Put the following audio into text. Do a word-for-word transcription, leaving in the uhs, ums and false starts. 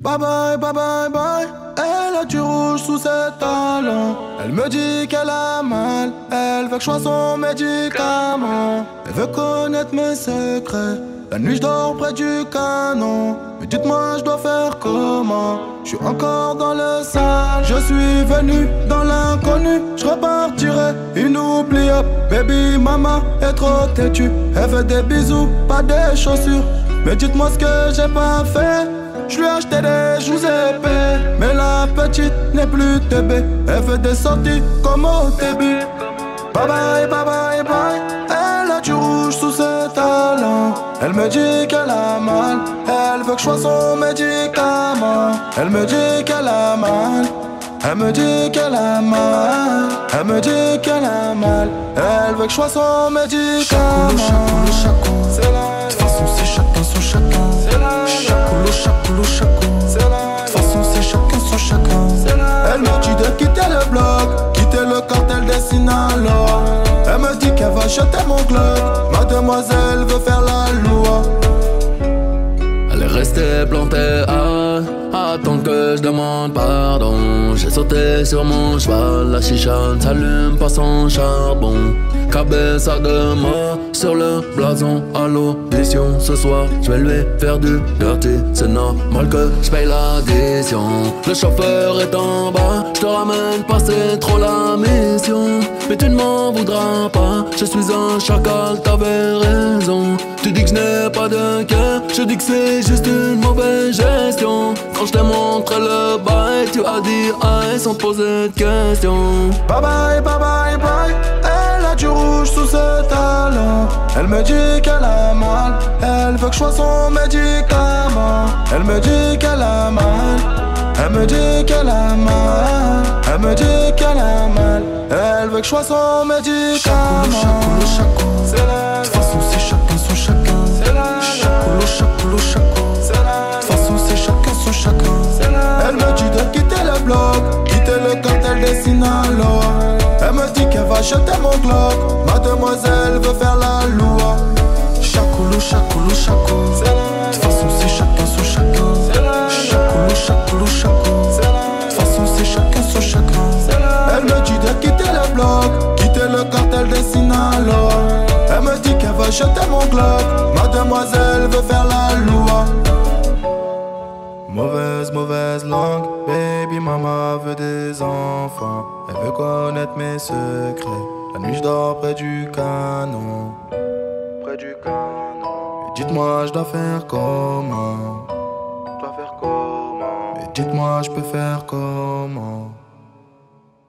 Bye bye, bye bye, bye. Elle a du rouge sous ses talons. Elle me dit qu'elle a mal. Elle veut que je sois son médicament. Elle veut connaître mes secrets. La nuit je dors près du canon. Mais dites-moi je dois faire comment. Je suis encore dans le sale. Je suis venu dans l'inconnu. Je repartirai inoubliable. Baby mama est trop têtue. Elle veut des bisous, pas des chaussures. Mais dites-moi ce que j'ai pas fait. Je lui ai acheté des joues épais. Mais la petite n'est plus bébé. Elle veut des sorties comme au début. Bye bye, bye bye, bye. Elle a du rouge sous ses talons. Elle me dit qu'elle a mal. Elle veut que je sois son médicament. Elle me dit qu'elle a mal. Elle me dit qu'elle a mal. Elle me dit qu'elle a mal. Elle veut que je sois son médicament. Chacoulou, chacoulou, chacoulou. C'est la de toute façon c'est chacun son chacun. Chacoulou, chacoulou, chacoulou. De toute façon c'est chacun son chacun. Elle me dit de quitter le bloc, quitter le cartel des Sinaloa. Elle me dit qu'elle va jeter mon club. Mademoiselle veut faire la loi. Elle est restée plantée à attendre que je demande pardon. J'ai sauté sur mon cheval, la chicha ne s'allume pas sans charbon. Cabeza de mort sur le blason à l'audition. Ce soir je vais lui faire du dirty. C'est normal que je paye l'addition. Le chauffeur est en bas, je te ramène pas, c'est trop la mission. Mais tu ne m'en voudras pas, je suis un chacal, t'avais raison. Tu dis que je n'ai pas de cœur, je dis que c'est juste une mauvaise gestion. Quand je t'ai montré le bail, tu as dit aïe sans te poser de questions. Bye bye, bye bye, bye. Elle a du rouge sous ses talons. Elle me dit qu'elle a mal. Elle veut que je sois son médicament. Elle me dit qu'elle a mal. Elle me dit qu'elle a mal. Elle me dit qu'elle a mal. Elle veut que je sois son médicament. Chacoulou, chacoulou, chacoulou. De toute façon c'est chacun son chacun. Chacoulou, chacoulou, chacoulou. De toute façon c'est chacun son chacun. Elle me dit de quitter le bloc, quitter le cartel des Sinaloa. Elle me dit qu'elle va jeter mon glock. Mademoiselle veut faire la loi. Chacoulou, chacoulou, chacoulou. De toute façon c'est chacun son chacun. Chacoulou, chacoulou, chacoulou. De toute façon c'est chacun son chacun. Elle me dit de quitter le bloc, quitter le cartel des Sinaloa. Elle me dit qu'elle va jeter mon glock. Mademoiselle veut faire la loi. Mauvaise, mauvaise langue, baby mama veut des enfants. Elle veut connaître mes secrets. La nuit je dors près du canon. Près du canon. Et dites-moi je dois faire comment. Je dois faire comment. Et dites-moi je peux faire comment.